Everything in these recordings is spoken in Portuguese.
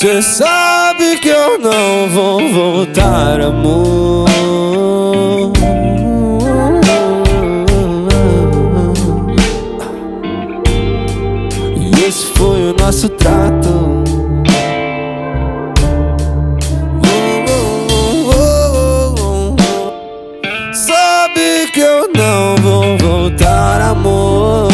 Cê sabe que eu não vou voltar, amor. E esse foi o nosso trato. Sabe que eu não vou voltar, amor.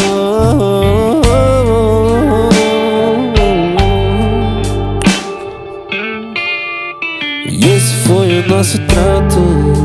E esse foi o nosso trato.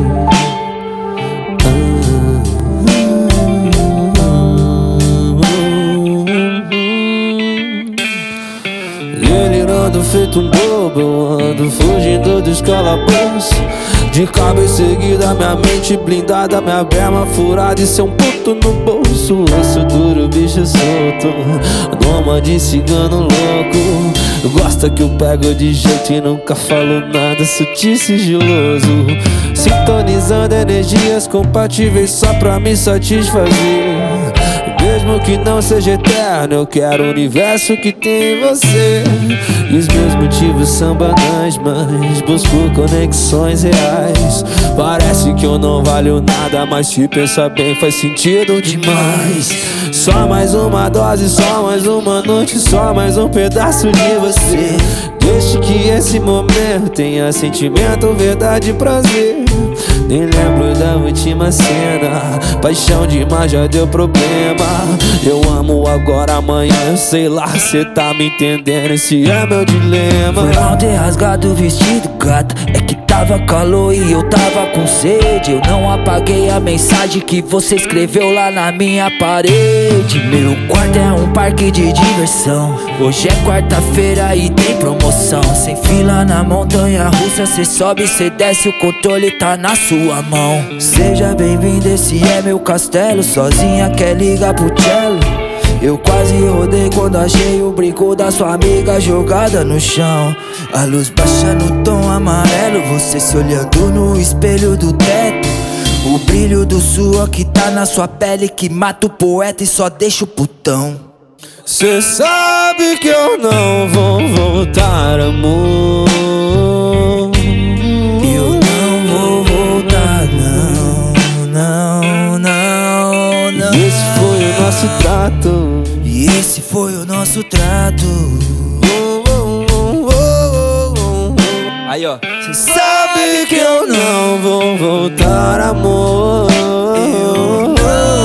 Delirando feito um bobo, eu ando fugindo dos calabouços. De cabeça erguida, minha mente blindada, minha berma furada e seu puto no bolso. Osso duro, bicho solto, doma de cigano louco. Gosta que eu pego de jeito e nunca falo nada, sutil e sigiloso. Sintonizando energias compatíveis só pra me satisfazer. Mesmo que não seja eterno, eu quero o universo que tem em você. E os meus motivos são banais, mas busco conexões reais. Parece que eu não valho nada, mas se pensar bem faz sentido demais. Só mais uma dose, só mais uma noite, só mais um pedaço de você. Deixe que esse momento tenha sentimento, verdade e prazer. Nem lembro da última cena, paixão demais já deu problema. Eu amo agora, amanhã eu sei lá, cê tá me entendendo, esse é meu dilema. Foi mal ter rasgado o vestido, gata, é que tava calor e eu tava com sede. Eu não apaguei a mensagem que você escreveu lá na minha parede. Meu quarto é um parque de diversão. Hoje é quarta-feira e tem promoção. Sem fila na montanha russa, cê sobe, cê desce, o controle tá na sua mão. Seja bem-vindo, esse é meu castelo. Sozinha quer ligar pro cello. Eu quase rodei quando achei o brinco da sua amiga jogada no chão. A luz baixa no tom amarelo, você se olhando no espelho do teto. O brilho do suor que tá na sua pele que mata o poeta e só deixa o putão. Cê sabe que eu não vou voltar, amor. Eu não vou voltar, não. E esse foi o nosso trato. E esse foi o nosso trato. Aí ó, cê sabe que eu não vou voltar, amor. Eu não